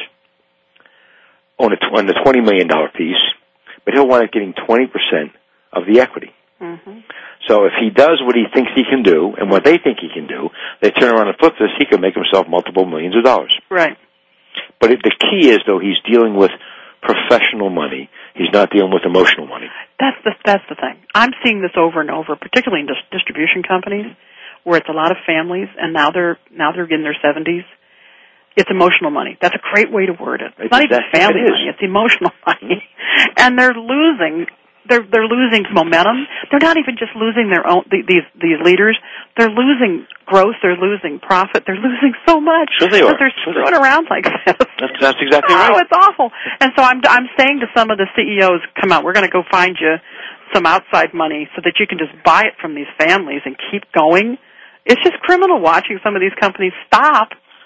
on a on the twenty million dollar piece, but he'll wind up getting twenty percent of the equity. Mm-hmm. So if he does what he thinks he can do and what they think he can do, they turn around and flip this. He can make himself multiple millions of dollars. Right. But it, the key is, though, he's dealing with professional money. He's not dealing with emotional money. That's the that's the thing. I'm seeing this over and over, particularly in dis- distribution companies, where it's a lot of families, and now they're now they're in their seventies. It's emotional money. That's a great way to word it. It's It- not even that- family it is. money. It's emotional money, and they're losing. They're they're losing momentum. They're not even just losing their own the, these these leaders. They're losing growth. They're losing profit. They're losing so much. Sure they are. Because they're Sure they screwing around like this. That's, that's exactly Oh, right. it's awful. And so I'm I'm saying to some of the C E Os, come on, we're going to go find you some outside money so that you can just buy it from these families and keep going. It's just criminal watching some of these companies stop.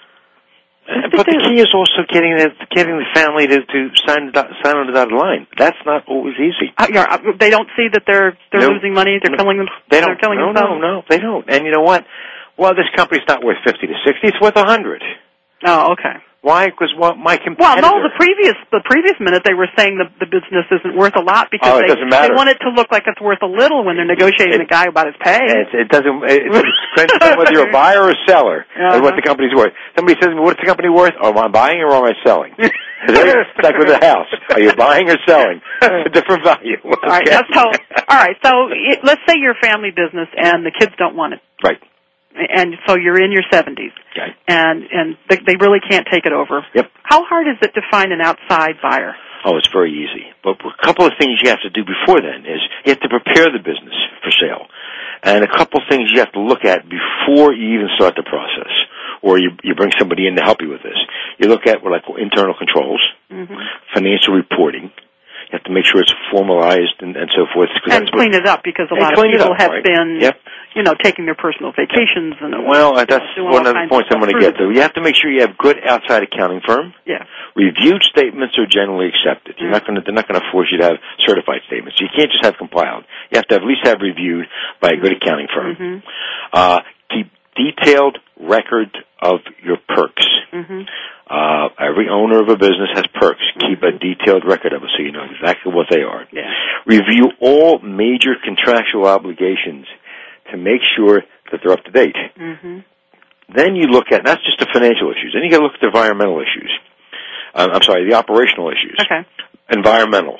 Uh, But the key is also getting the getting the family to, to sign the dot- sign on the dotted line. That's not always easy. Uh, yeah, uh, they don't see that they're they're No. losing money. They're No. killing them. They They're don't. killing No, themselves. no, no, they don't. And you know what? Well, this company's not worth fifty to sixty. It's worth a hundred. Oh, okay. Why? Because well, my competitor... Well, no, the previous the previous minute they were saying the, the business isn't worth a lot because oh, it they, doesn't matter. they want it to look like it's worth a little when they're negotiating it, the guy about his pay. It, it doesn't... It, it depends on whether you're a buyer or a seller uh-huh. and what the company's worth. Somebody says to me, what's the company worth? Oh, am I buying or am I selling? It's like with a house. Are you buying or selling? It's a different value. Okay. All right, so, all right, so it, let's say you're a family business and the kids don't want it. Right. And so you're in your seventies, okay. and and they, they really can't take it over. Yep. How hard is it to find an outside buyer? Oh, it's very easy. But a couple of things you have to do before then is you have to prepare the business for sale. And a couple of things you have to look at before you even start the process, or you, you bring somebody in to help you with this. You look at what I call internal controls, mm-hmm. financial reporting. You have to make sure it's formalized and, and so forth. And clean what, it up because a lot of people up, have right? been, yep. you know, taking their personal vacations. Yep. and Well, that's one of the points I'm going to get to. You have to make sure you have good outside accounting firm. Yeah. Reviewed statements are generally accepted. You're mm-hmm. not going to, they're not going to force you to have certified statements. You can't just have compiled. You have to at least have reviewed by a good accounting firm. Mm-hmm. Uh, keep detailed record of your perks. Mm-hmm. Uh, every owner of a business has perks. Keep a detailed record of it so you know exactly what they are. Yeah. Review all major contractual obligations to make sure that they're up to date. Mm-hmm. Then you look at, that's just the financial issues. Then you got to look at the environmental issues. Uh, I'm sorry, the operational issues. Okay. Environmental.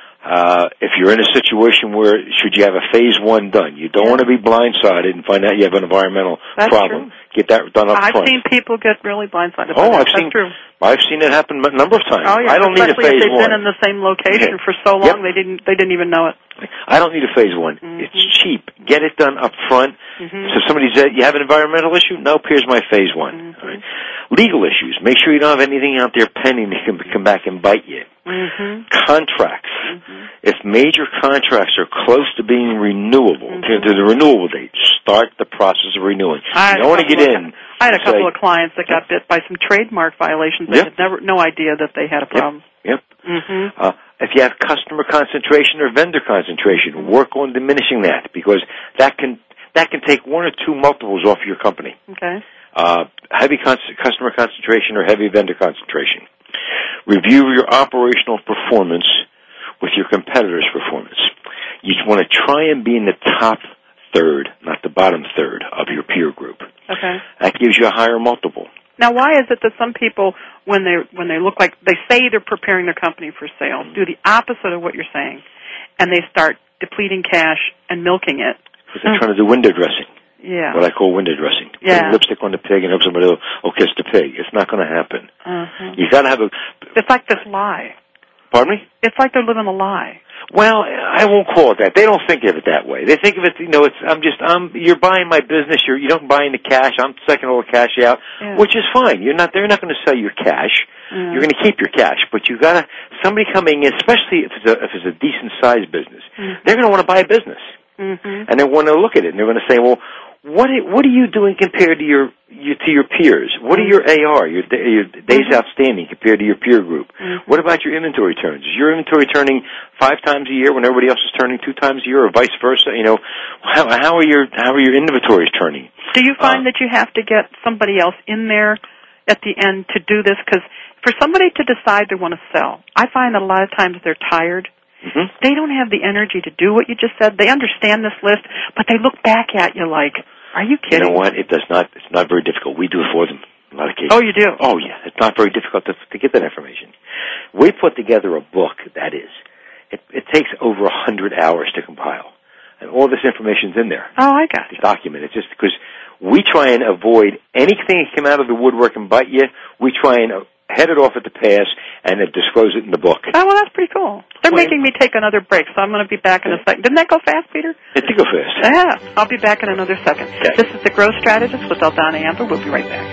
Uh, if you're in a situation where should you have a phase one done, you don't yeah. want to be blindsided and find out you have an environmental That's problem. True. Get that done up I've front. I've seen people get really blindsided. Oh, by that. I've That's seen. True. I've seen it happen a number of times. Oh, yeah. I don't need a phase if they've one. been in the same location yeah. for so long yep. they didn't they didn't even know it. I don't need a phase one. Mm-hmm. It's cheap. Get it done up front. Mm-hmm. So somebody said, you have an environmental issue? Nope, here's my phase one. Mm-hmm. All right. Legal issues. Make sure you don't have anything out there pending that can come back and bite you. Mm-hmm. Contracts. Mm-hmm. If major contracts are close to being renewable, mm-hmm. to, to the renewable date, start the process of renewing. You don't want to get in. I had a couple say, of clients that got bit by some trademark violations. They yep. had never no idea that they had a problem. Yep. yep. Mm-hmm. Uh, if you have customer concentration or vendor concentration, mm-hmm. work on diminishing that because that can that can take one or two multiples off your company. Okay. Uh, heavy con- customer concentration or heavy vendor concentration. Review your operational performance with your competitors' performance. You want to try and be in the top third, not the bottom third of your peer group. Okay. That gives you a higher multiple. Now, why is it that some people, when they when they look like they say they're preparing their company for sale, do the opposite of what you're saying, and they start depleting cash and milking it? Because they're trying to do window dressing. Yeah. What I call window dressing. Yeah. Putting lipstick on the pig and hope somebody will, will kiss the pig. It's not going to happen. Uh-huh. You got to have a. It's like this lie. Pardon me? It's like they're living a lie. Well, I won't call it that. They don't think of it that way. They think of it, you know, it's, I'm just, I'm, you're buying my business, you're, you don't buy into cash, I'm taking all the cash out, yeah. which is fine. You're not, they're not going to sell your cash. Mm. You're going to keep your cash, but you gotta, somebody coming in, especially if it's a, if it's a decent sized business, mm-hmm. they're going to want to buy a business. Mm-hmm. And they want to look at it and they're going to say, well, what are, what are you doing compared to your, your to your peers? What are your A R, your, your days mm-hmm. outstanding compared to your peer group? Mm-hmm. What about your inventory turns? Is your inventory turning five times a year when everybody else is turning two times a year, or vice versa? You know, how, how are your how are your inventories turning? Do you find uh, that you have to get somebody else in there at the end to do this? Because for somebody to decide they want to sell, I find that a lot of times they're tired. Mm-hmm. They don't have the energy to do what you just said. They understand this list, but they look back at you like, are you kidding? You know what? It does not. It's not very difficult. We do it for them in a lot of cases. Oh, you do? Oh, yeah. It's not very difficult to, to get that information. We put together a book, that is. It, it takes over a hundred hours to compile. And all this information's in there. Oh, I got it. It's documented. It's just because we try and avoid anything that came out of the woodwork and bite you. We try and head it off at the pass and then disclose it in the book. Oh, well, that's pretty cool. They're well, making me take another break, so I'm going to be back in a second. Didn't that go fast, Peter? It did go fast. Yeah. I'll be back in another second. Okay. This is The Growth Strategist with Eldana Ambler. We'll be right back.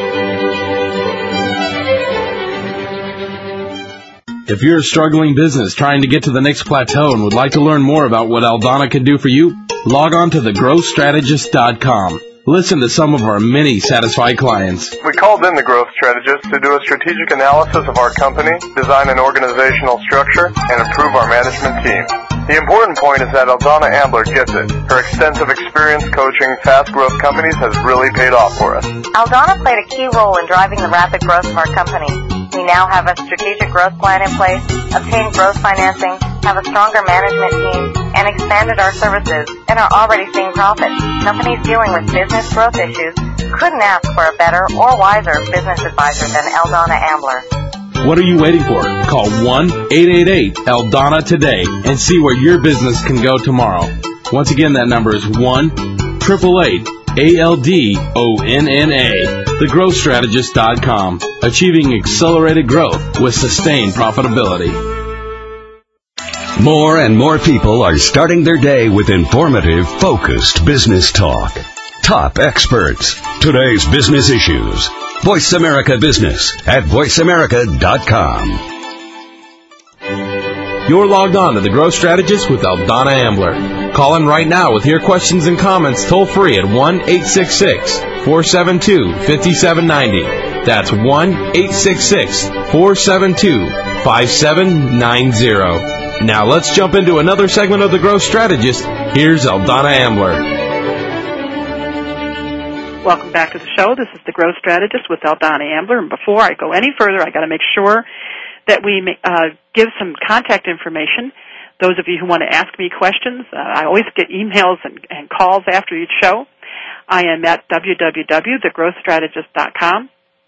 If you're a struggling business trying to get to the next plateau and would like to learn more about what Eldana can do for you, log on to the growth strategist dot com. Listen to some of our many satisfied clients. We called in the Growth Strategist to do a strategic analysis of our company, design an organizational structure, and improve our management team. The important point is that Aldana Ambler gets it. Her extensive experience coaching fast-growth companies has really paid off for us. Aldana played a key role in driving the rapid growth of our company. We now have a strategic growth plan in place, obtained growth financing, have a stronger management team, and expanded our services, and are already seeing profits. Companies dealing with business growth issues couldn't ask for a better or wiser business advisor than Aldana Ambler. What are you waiting for? Call one eight eight eight Aldana today and see where your business can go tomorrow. Once again, that number is one eight eight eight A L D O N N A, the growth strategist dot com, achieving accelerated growth with sustained profitability. More and more people are starting their day with informative, focused business talk. Top experts. Today's business issues. Voice America Business at voice america dot com. You're logged on to The Growth Strategist with Aldana Ambler. Call in right now with your questions and comments toll free at one eight six six, four seven two, five seven nine zero. That's one eight six six, four seven two, five seven nine zero. Now let's jump into another segment of The Growth Strategist. Here's Aldana Ambler. Welcome back to the show. This is The Growth Strategist with Aldana Ambler. And before I go any further, I got to make sure that we uh, give some contact information. Those of you who want to ask me questions, uh, I always get emails and, and calls after each show. I am at w w w dot the growth strategist dot com.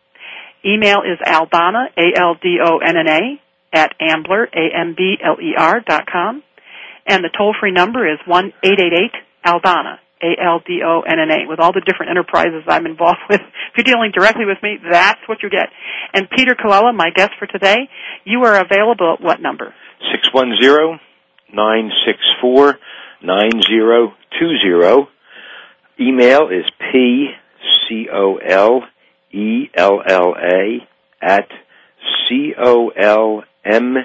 Email is Aldana, A L D O N N A, at Ambler, A M B L E R, dot com. And the toll-free number is one eight eight eight Aldana. A L D O N N A, with all the different enterprises I'm involved with. If you're dealing directly with me, that's what you get. And Peter Colella, my guest for today, you are available at what number? six one zero, nine six four, nine zero two zero. Email is P C O L E L L A at C O L M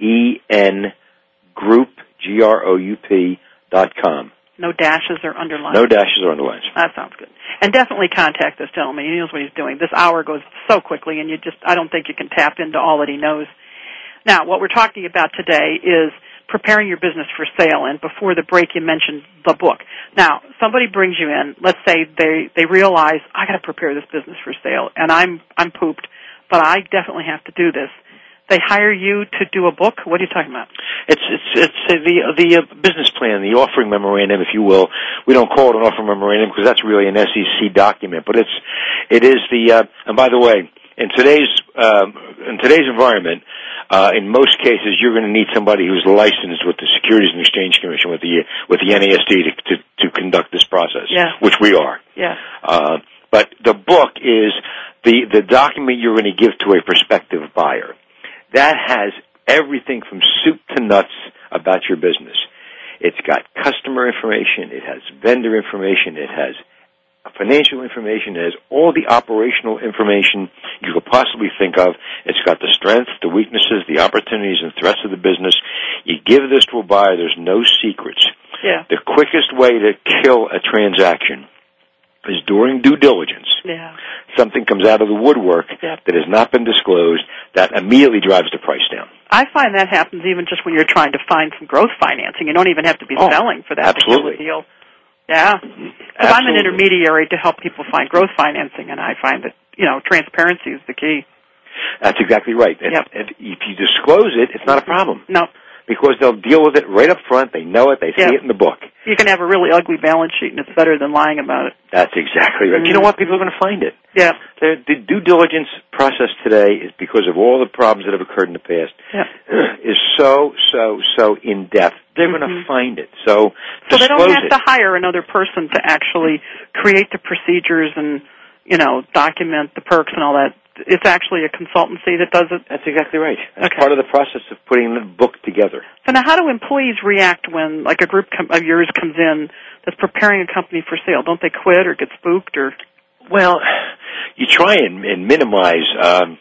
E N Group, G R O U P, dot com. No dashes or underlines? No dashes or underlines. That sounds good. And definitely contact this gentleman. He knows what he's doing. This hour goes so quickly, and you just, I don't think you can tap into all that he knows. Now, what we're talking about today is preparing your business for sale, and before the break you mentioned the book. Now, somebody brings you in, let's say they, they realize, I got to prepare this business for sale, and I'm, I'm pooped, but I definitely have to do this. They hire you to do a book? What are you talking about? It's it's it's uh, the uh, the uh, business plan, the offering memorandum, if you will. We don't call it an offering memorandum because that's really an S E C document, but it's it is the. Uh, and by the way, in today's um, in today's environment, uh, in most cases, you're going to need somebody who's licensed with the Securities and Exchange Commission, with the with the N A S D, to to, to conduct this process, yeah. which we are. Yeah. Uh, but the book is the the document you're going to give to a prospective buyer. That has everything from soup to nuts about your business. It's got customer information. It has vendor information. It has financial information. It has all the operational information you could possibly think of. It's got the strengths, the weaknesses, the opportunities, and threats of the business. You give this to a buyer, there's no secrets. Yeah. The quickest way to kill a transaction is during due diligence. Yeah. Something comes out of the woodwork yep. that has not been disclosed that immediately drives the price down. I find that happens even just when you're trying to find some growth financing. You don't even have to be oh, selling for that absolutely. particular deal. Yeah. Because I'm an intermediary to help people find growth financing, and I find that, you know, transparency is the key. That's exactly right. And yep. if you disclose it, it's not a problem. No. Because they'll deal with it right up front. They know it. They see yep. it in the book. You can have a really ugly balance sheet, and it's better than lying about it. That's exactly right. Mm-hmm. You know what? People are going to find it. Yeah. The, the due diligence process today is, because of all the problems that have occurred in the past, yeah. is so, so, so in-depth. They're mm-hmm. going to find it. So, so they don't have it. to hire another person to actually create the procedures and, you know, document the perks and all that. It's actually a consultancy that does it? That's exactly right. That's okay. part of the process of putting the book together. So now how do employees react when, like, a group com- of yours comes in that's preparing a company for sale? Don't they quit or get spooked? Or? Well, you try and, and minimize um,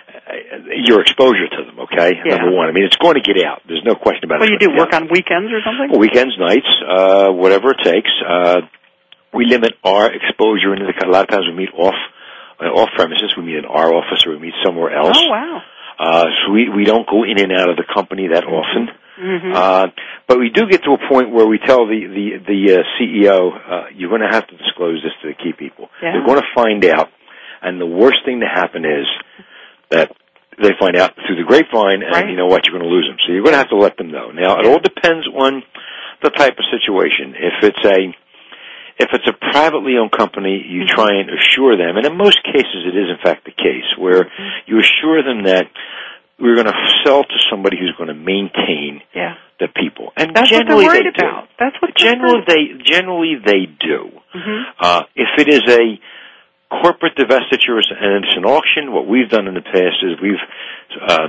your exposure to them, okay, yeah. number one. I mean, it's going to get out. There's no question about what it. What do you do, work on weekends or something? Well, weekends, nights, uh, whatever it takes. Uh, we limit our exposure into the, a lot of times we meet off off premises. We meet in our office or we meet somewhere else. Oh, wow. Uh, so we, we don't go in and out of the company that often. Mm-hmm. Uh, But we do get to a point where we tell the the, the uh, C E O, uh, you're going to have to disclose this to the key people. Yeah. They're going to find out, and the worst thing to happen is that they find out through the grapevine, and right. you know what, you're going to lose them. So you're going to have to let them know. Now, it all depends on the type of situation. If it's a if it's a privately owned company, you mm-hmm. try and assure them, and in most cases it is in fact the case, where mm-hmm. you assure them that we're going to sell to somebody who's going to maintain yeah. the people. And that's generally what they're worried they about. do. That's what generally they generally they do. Mm-hmm. Uh, if it is a corporate divestiture and it's an auction, what we've done in the past is we've uh,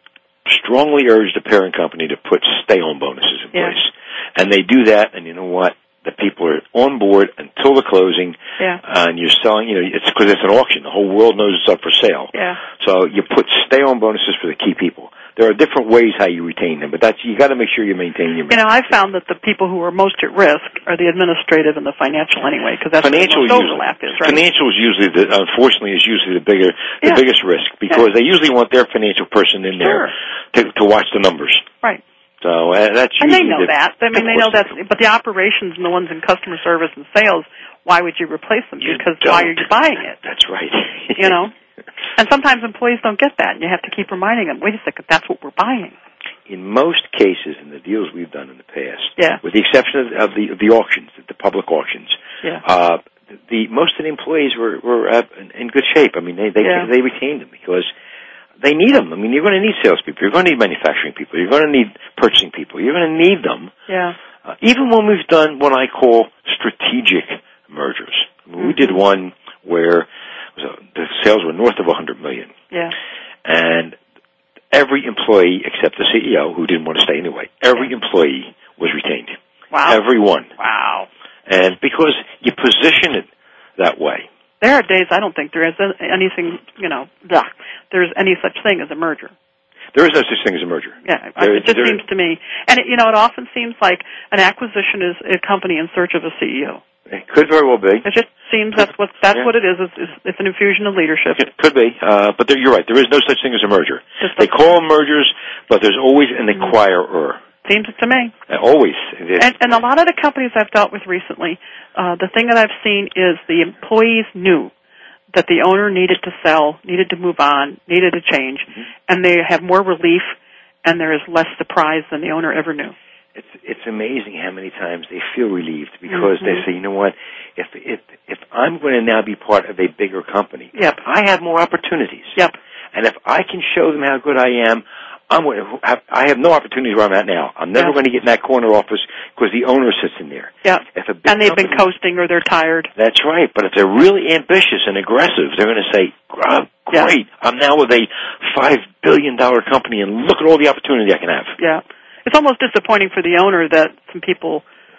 strongly urged the parent company to put stay-on bonuses in yeah. place. And they do that, and you know what? The people are on board until the closing, yeah. uh, and you're selling, you know, it's because it's an auction. The whole world knows it's up for sale. Yeah. So you put stay-on bonuses for the key people. There are different ways how you retain them, but that's, you got to make sure you maintain your. You know, I found that the people who are most at risk are the administrative and the financial anyway, because that's financial where the overlap is, right? Financial is usually, the, unfortunately, is usually the bigger, the yeah. biggest risk, because yeah. they usually want their financial person in sure. there to, to watch the numbers. Right. So uh, that's and usually they know the, that. I mean, they know that. But the operations and the ones in customer service and sales, why would you replace them? You because don't. why are you buying it? That's right. You know, and sometimes employees don't get that, and you have to keep reminding them. Wait a second, that's what we're buying. In most cases, in the deals we've done in the past, yeah. with the exception of, of the of the auctions, the public auctions, yeah. uh, the, the most of the employees were were uh, in, in good shape. I mean, they they yeah. they retained them because. They need them. I mean, you're going to need salespeople. You're going to need manufacturing people. You're going to need purchasing people. You're going to need them. Yeah. Uh, even when we've done what I call strategic mergers. I mean, mm-hmm. We did one where was a, the sales were north of one hundred million dollars. Yeah. And every employee except the C E O, who didn't want to stay anyway, every yeah. employee was retained. Wow. Every one. Wow. And because you position it that way. There are days I don't think there is anything, you know, duh, there's any such thing as a merger. There is no such thing as a merger. Yeah, there, it just there, seems to me. And, it, you know, it often seems like an acquisition is a company in search of a C E O. It could very well be. It just seems that's what that's yeah. what it is. It's, it's, it's an infusion of leadership. It could be, uh, but there, you're right. There is no such thing as a merger. Just they call them mergers, but there's always an acquirer. Seems it to me. Uh, always. And, and a lot of the companies I've dealt with recently, uh, the thing that I've seen is the employees knew that the owner needed to sell, needed to move on, needed to change, mm-hmm. and they have more relief, and there is less surprise than the owner ever knew. It's it's amazing how many times they feel relieved because mm-hmm. they say, you know what, if if if I'm going to now be part of a bigger company, yep. I have more opportunities. Yep. And if I can show them how good I am, I'm going to have, I have no opportunity where I'm at now. I'm never yep. going to get in that corner office because the owner sits in there. Yep. If a big and they've company, been coasting or they're tired. That's right. But if they're really ambitious and aggressive, they're going to say, oh, great, yeah. I'm now with a five billion dollars company and look at all the opportunity I can have. Yeah. It's almost disappointing for the owner that some people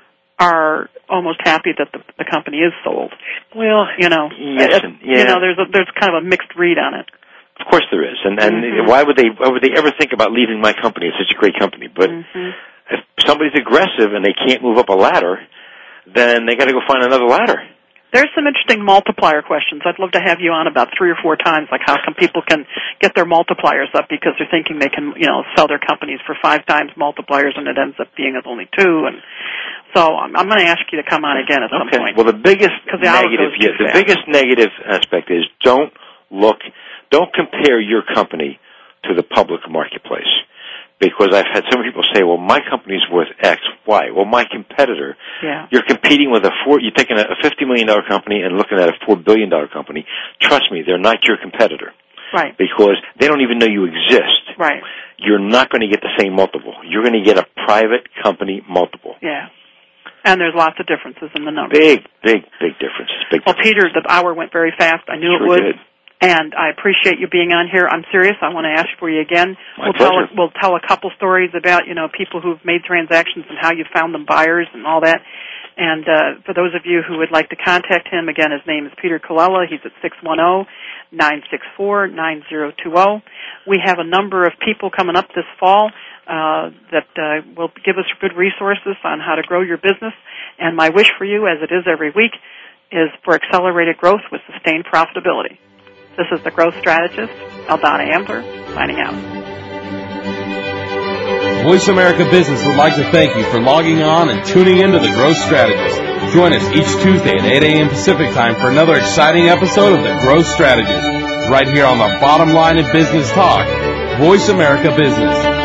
are almost happy that the, the company is sold. Well, you know, yes, and, yeah. you know, there's a, there's kind of a mixed read on it. Of course there is, and and mm-hmm. why would they why would they ever think about leaving my company? It's such a great company, but mm-hmm. if somebody's aggressive and they can't move up a ladder, then they got to go find another ladder. There's some interesting multiplier questions. I'd love to have you on about three or four times, like how come people can get their multipliers up because they're thinking they can, you know, sell their companies for five times multipliers and it ends up being at only two. And so I'm, I'm going to ask you to come on again at some okay. point. Well, the biggest the negative, yeah, the biggest negative aspect is don't look, don't compare your company to the public marketplace. Because I've had some people say, well, my company's worth X, Y. Well, my competitor, yeah. you're competing with a four, you're taking a fifty million dollars company and looking at a four billion dollars company. Trust me, they're not your competitor. Right. Because they don't even know you exist. Right. You're not going to get the same multiple. You're going to get a private company multiple. Yeah. And there's lots of differences in the numbers. Big, big, big differences. Big well, differences. Peter, the hour went very fast. I knew sure it would. Did. And I appreciate you being on here. I'm serious. I want to ask for you again. My we'll pleasure. tell we'll tell a couple stories about, you know, people who've made transactions and how you found them buyers and all that. And uh, for those of you who would like to contact him, again, his name is Peter Colella. He's at six one zero, nine six four, nine zero two zero. We have a number of people coming up this fall uh, that uh, will give us good resources on how to grow your business. And my wish for you, as it is every week, is for accelerated growth with sustained profitability. This is the Growth Strategist, Aldana Ambler, signing out. Voice America Business would like to thank you for logging on and tuning in to The Growth Strategist. Join us each Tuesday at eight a.m. Pacific Time for another exciting episode of The Growth Strategist, right here on the bottom line of business talk, Voice America Business.